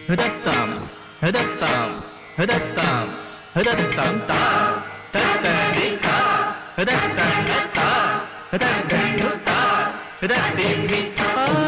ஹதத்தாம் ஹதத்தாம் ஹதத்தாம் ஹதத்தாம் தா தத்தரிகா ஹதத்தா ஹதத்தா ஹதத்திமிகா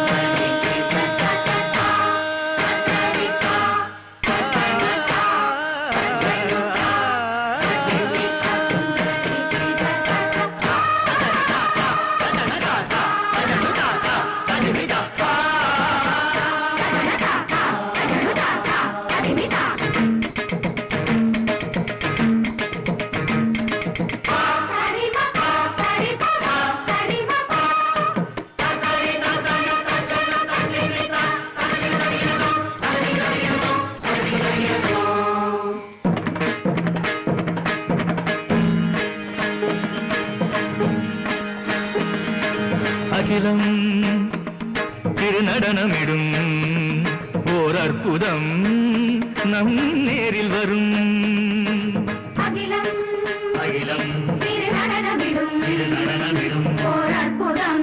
அகிலம் திருநடனமிடும் ஓர் அற்புதம் நம் நேரில் வரும் அகிலம் அகிலம் திருநடனமிடும் ஓர் அற்புதம்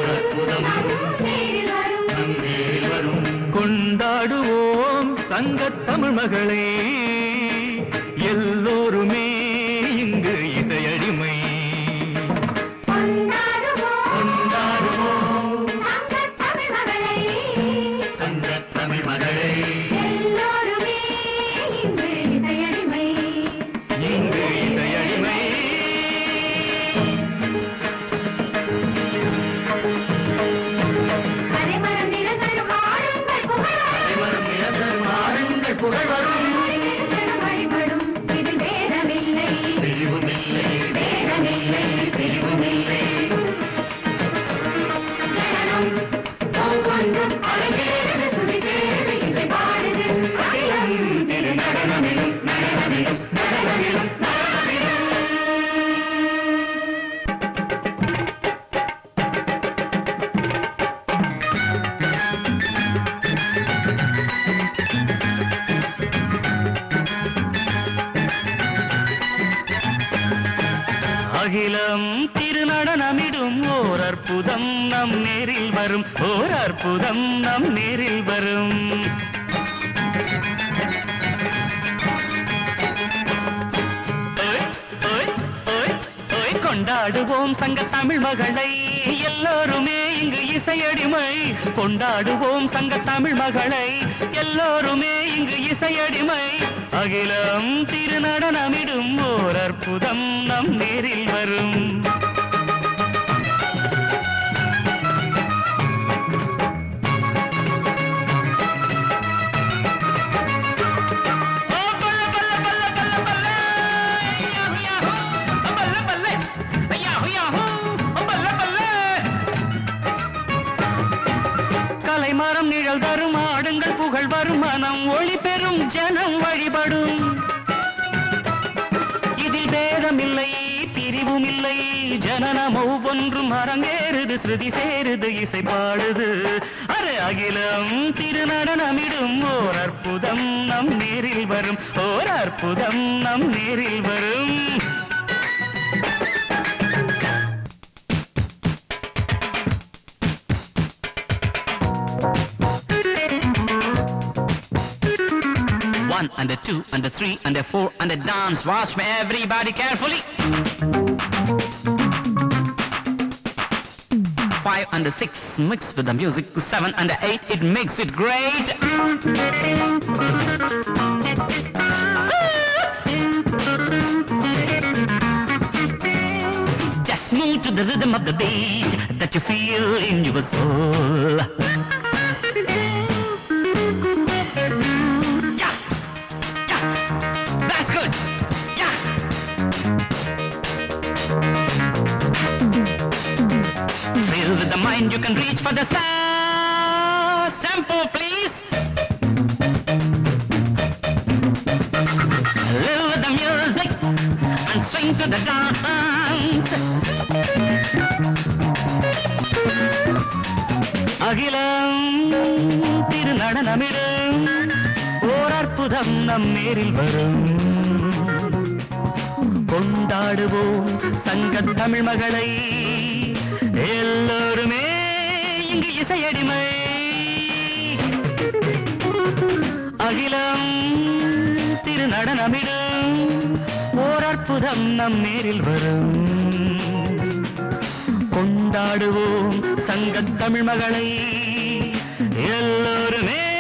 நம் நேரில் வரும் கொண்டாடுவோம் சங்கத் தமிழ் மகளை எல்லோருமே இங்கு இசையடிமை அகிலம் திருநடனமிடும் ஓர் அற்புதம் நம் நேரில் வரும் ஓர் அற்புதம் நம் நேரில் வரும் கொண்டாடுவோம் சங்க தமிழ் மகளை எல்லோருமே இங்கு இசையடிமை கொண்டாடுவோம் சங்க தமிழ் மகளை எல்லோருமே இங்கு இசையடிமை அகிலம் திருநடனமிடும் ஓர் அற்புதம் நம் நேரில் வரும் மரம் நிழல் தரும் ஆடுங்கள் புகழ் வரும் மனம் ஒளி பெறும் ஜனம் வழிபடும் இதில் பேதமில்லை பிரிவும் இல்லை ஜனனம் ஒவ்வொன்றும் அரங்கேறுது ஸ்ருதி சேருது இசை பாடுது அரு அகிலம் திருநடனமிடும் ஓர் அற்புதம் நம் நேரில் வரும் ஓர் அற்புதம் நம் நேரில் வரும் One and a two and a three and a four and a dance. Watch me everybody carefully. 5 and a 6 mixed with the music. 7 and a 8 it makes it great. Just move to the rhythm of the beat that you feel in your soul. With the mind you can reach for the stars. Tempo please. Live with the music and swing to the dance. அகிலம் திருநடனமிடும் ஓர் அற்புதம் நம் நேரில் வரும் கொண்டாடுவோம் சங்கத் தமிழ் மகளை எல்லோருமே இங்கு இசையடிமை அகிலம் திருநடனமிடும் ஓர் அற்புதம் நம் நேரில் வரும். கொண்டாடுவோம் சங்கத் தமிழ் மகளை எல்லோருமே.